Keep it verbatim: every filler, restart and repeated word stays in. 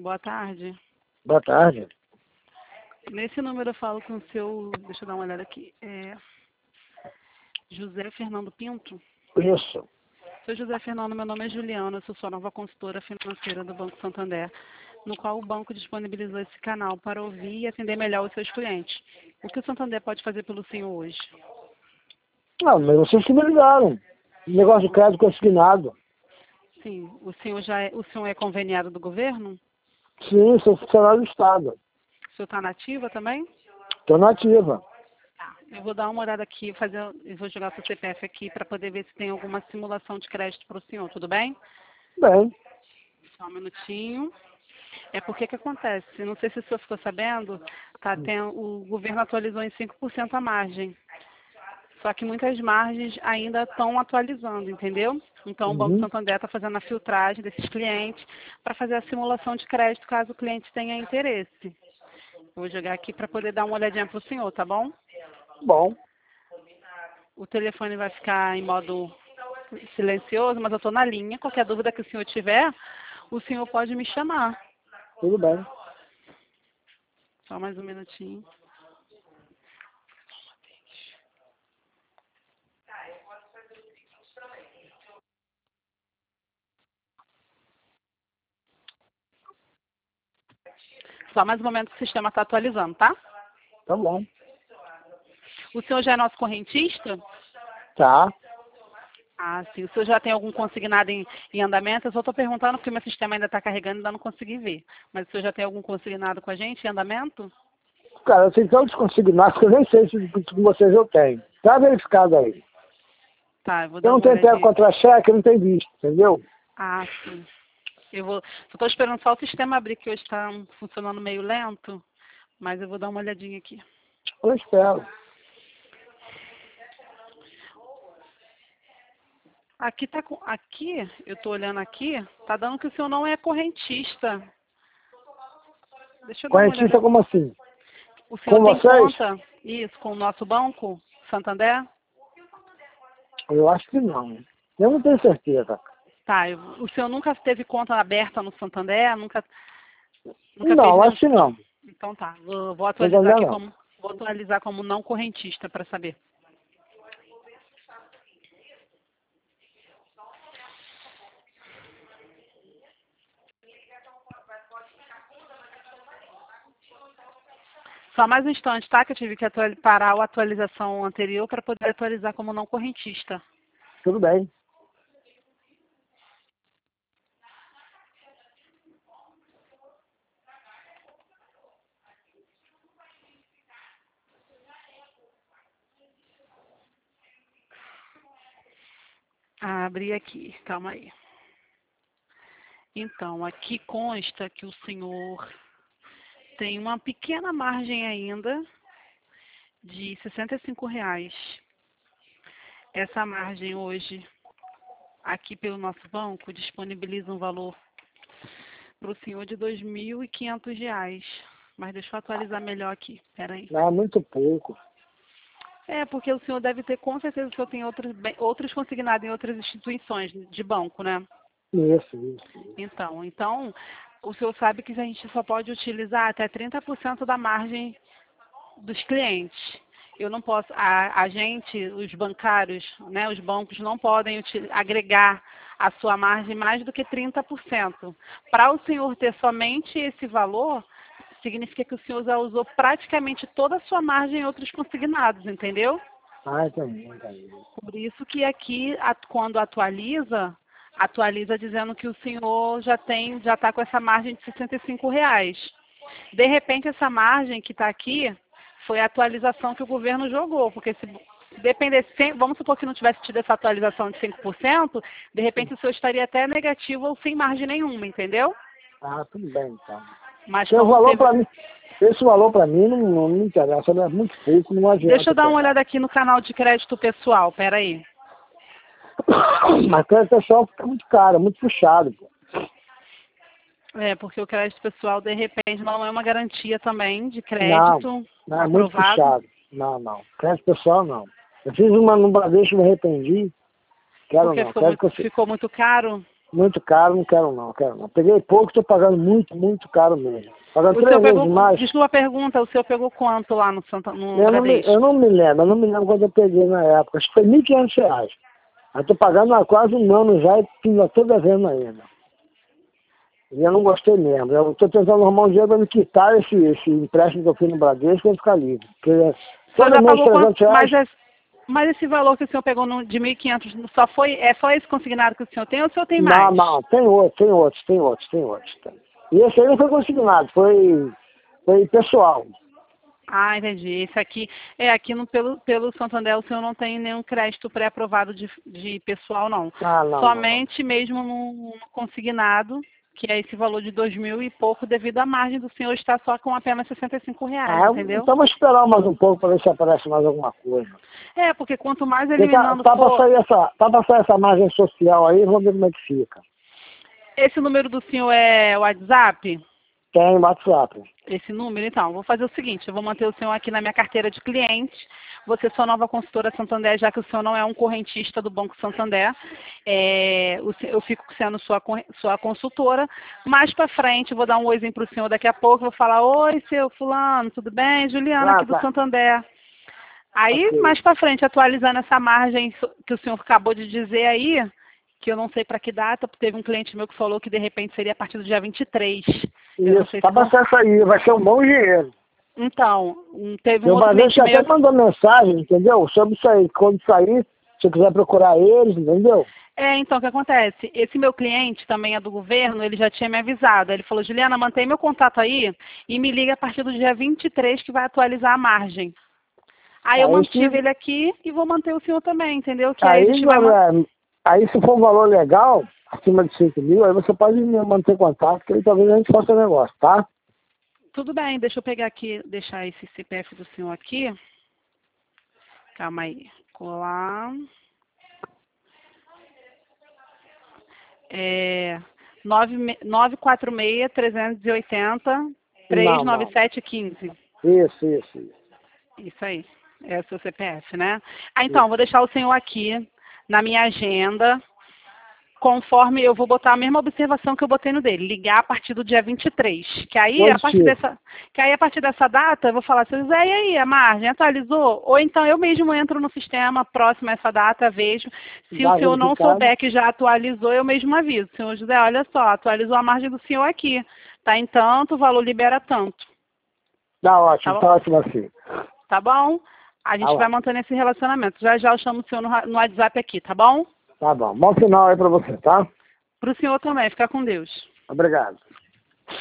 Boa tarde. Boa tarde. Nesse número eu falo com o seu... Deixa eu dar uma olhada aqui. É... José Fernando Pinto? Isso. Seu José Fernando, meu nome é Juliana, eu sou sua nova consultora financeira do Banco Santander, no qual o banco disponibilizou esse canal para ouvir e atender melhor os seus clientes. O que o Santander pode fazer pelo senhor hoje? Não, mas vocês que me ligaram. Negócio de crédito consignado. Sim. O senhor já é, o senhor é conveniado do governo? Sim, sou funcionário do Estado. O senhor está na ativa também? Estou na ativa. Tá. Eu vou dar uma olhada aqui, fazer, eu vou jogar seu C P F aqui para poder ver se tem alguma simulação de crédito para o senhor, tudo bem? Bem, Só um minutinho. É porque que acontece? Não sei se o senhor ficou sabendo, tá, tem, o governo atualizou em cinco por cento a margem. Só que muitas margens ainda estão atualizando, entendeu? Então o Banco uhum. Santander está fazendo a filtragem desses clientes para fazer a simulação de crédito caso o cliente tenha interesse. Vou jogar aqui para poder dar uma olhadinha para o senhor, tá bom? Bom, O telefone vai ficar em modo silencioso, mas eu estou na linha. Qualquer dúvida que o senhor tiver, o senhor pode me chamar. tudo bem. Só mais um minutinho. Só mais um momento que o sistema está atualizando, tá? Tá bom. O senhor já é nosso correntista? Tá. Ah, sim. O senhor já tem algum consignado em, em andamento? Eu só estou perguntando porque meu sistema ainda está carregando e ainda não consegui ver. Mas o senhor já tem algum consignado com a gente em andamento? Cara, eu tenho tantos consignados que eu nem sei se com vocês eu tenho. Tá verificado aí. Tá, eu vou Eu dar não uma tenho pego olhadinha. contra-cheque, eu não tenho visto, entendeu? Ah, sim. Eu vou. Só estou esperando só o sistema abrir, que hoje está funcionando meio lento. Mas eu vou dar uma olhadinha aqui. Eu espero. Aqui tá com. Aqui, eu estou olhando aqui, tá dando que o senhor não é correntista. Deixa eu dar uma olhada. Correntista como assim? O senhor Com tem vocês? conta, isso, com o nosso banco, Santander? Eu acho que não. Eu não tenho certeza. Tá, eu- o senhor nunca teve conta aberta no Santander? Nunca, nunca fez Não, nenhum acho que tipo de... não. Então tá, vou, vou Não atualizar entendeu, aqui não. como, vou atualizar como não correntista para saber. Só mais um instante, tá? Que eu tive que atual- parar a atualização anterior para poder atualizar como não correntista. Tudo bem. Ah, abri aqui, calma aí. Então, aqui consta que o senhor tem uma pequena margem ainda de sessenta e cinco reais. Essa margem hoje, aqui pelo nosso banco, disponibiliza um valor para o senhor de dois mil e quinhentos reais. Mas deixa eu atualizar melhor aqui, peraí. Não, muito pouco. É, porque o senhor deve ter, com certeza, o senhor tem outros, bem- outros consignados em outras instituições de banco, né? Isso, isso. Então, então, o senhor sabe que a gente só pode utilizar até trinta por cento da margem dos clientes. Eu não posso, a, a gente, os bancários, né, os bancos não podem util- agregar a sua margem mais do que trinta por cento. Para o senhor ter somente esse valor, significa que o senhor já usou praticamente toda a sua margem em outros consignados, entendeu? Ah, entendi, entendi. Por isso que aqui, a- quando atualiza, atualiza dizendo que o senhor já tem, já está com essa margem de sessenta e cinco reais. De repente, essa margem que está aqui foi a atualização que o governo jogou, porque se se dependesse, sem- vamos supor que não tivesse tido essa atualização de cinco por cento, de repente o senhor estaria até negativo ou sem margem nenhuma, entendeu? Ah, tudo bem, então. Mas Porque o como valor teve... para mim, esse valor para mim não, não me interessa, né? É muito pouco, não Deixa adianta eu dar uma pegar. olhada aqui no canal de crédito pessoal, peraí. Mas o pessoal fica muito caro, muito puxado, pô. É, porque o crédito pessoal, de repente, não é uma garantia também de Não, crédito não, é muito aprovado. puxado. Não, não. Crédito pessoal, não. Eu fiz uma no Bradesco, me arrependi. Quero Porque não. ficou Quero muito, que você... ficou muito caro. Muito caro, não quero não, quero não. Peguei pouco, estou pagando muito, muito caro mesmo. Pagando O três senhor vezes pegou, mais. desculpa a pergunta, o senhor pegou quanto lá no, Santa, no Eu não, me, Bradesco? eu não me lembro, eu não me lembro quando eu peguei na época. Acho que foi mil e quinhentos reais. Eu estou pagando há quase um ano já e ainda estou devendo ainda. E eu não gostei mesmo. Eu estou tentando arrumar um dinheiro para me quitar esse, esse empréstimo que eu fiz no Bradesco e ficar livre. Porque O senhor todo já mês pagou trezentos quanto? reais. Mas, é, mas esse valor que o senhor pegou no, de mil e quinhentos só foi, é só esse consignado que o senhor tem ou o senhor tem Não, mais? não, tem outros, tem outros, tem outros, tem outros. Tem. E esse aí não foi consignado, foi, foi pessoal. Ah, entendi. Esse aqui, é aqui no, pelo, pelo Santander o senhor não tem nenhum crédito pré-aprovado de, de pessoal, não. Ah, não, não, não. Somente mesmo no, no consignado, que é esse valor de dois mil e pouco, devido à margem do senhor estar só com apenas sessenta e cinco reais, Ah, entendeu? então vou esperar mais um pouco para ver se aparece mais alguma coisa. É, porque quanto mais Porque tá, eliminando tá para for... sair essa, tá para sair essa margem social aí, vamos ver como é que fica. Esse número do senhor é o WhatsApp? Tem WhatsApp. Esse número, então, vou fazer o seguinte, eu vou manter o senhor aqui na minha carteira de clientes, você é sua nova consultora Santander, já que o senhor não é um correntista do Banco Santander, é, o se- eu fico sendo sua, corre- sua consultora. Mais para frente, vou dar um oizinho para o senhor daqui a pouco, vou falar, oi, seu fulano, tudo bem? Juliana Ah, aqui do tá. Santander. Aí, Ok. mais para frente, atualizando essa margem so- que o senhor acabou de dizer aí, que eu não sei para que data, teve um cliente meu que falou que de repente seria a partir do dia vinte e três. Eu não Isso, sei tá se para vão... sair isso aí, vai ser um bom dinheiro. Então, um- teve um Meu outro Bradesco cliente até meu. mandou mensagem, entendeu? Sobre isso aí, quando sair, se eu quiser procurar eles, entendeu? É, então, o que acontece? Esse meu cliente também é do governo, ele já tinha me avisado. Ele falou, Juliana, mantém meu contato aí e me liga a partir do dia vinte e três que vai atualizar a margem. Aí eu Aí mantive se, ele aqui e vou manter o senhor também, entendeu? Que aí a aí, gente vai... man- galera, aí se for um valor legal, acima de cinco mil, aí você pode me manter contato, que aí talvez a gente faça negócio, tá? Tudo bem, deixa eu pegar aqui, deixar esse C P F do senhor aqui. Calma aí. Colar. É, nove quatro seis, três oito zero, três Não, nove não. sete um cinco. Isso, isso, isso. Isso aí. É o seu C P F, né? Ah, então, vou isso. deixar o senhor aqui na minha agenda, conforme eu vou botar a mesma observação que eu botei no dele, ligar a partir do dia vinte e três. Que aí, a partir Positivo. dessa, que aí, a partir dessa data, eu vou falar, seu José, e aí, a margem atualizou? Ou então eu mesmo entro no sistema próximo a essa data, vejo. Se o Dá senhor não verificado. souber que já atualizou, eu mesmo aviso. Senhor José, olha só, atualizou a margem do senhor aqui. Tá em tanto, o valor libera tanto. Tá Tá ótimo, bom? tá ótimo assim. Tá bom? A Tá gente vai lá. mantendo esse relacionamento. Já já eu chamo o senhor no, ra- no WhatsApp aqui, tá bom? Tá bom. Bom final aí pra você, tá? Para o senhor também. Fica com Deus. Obrigado.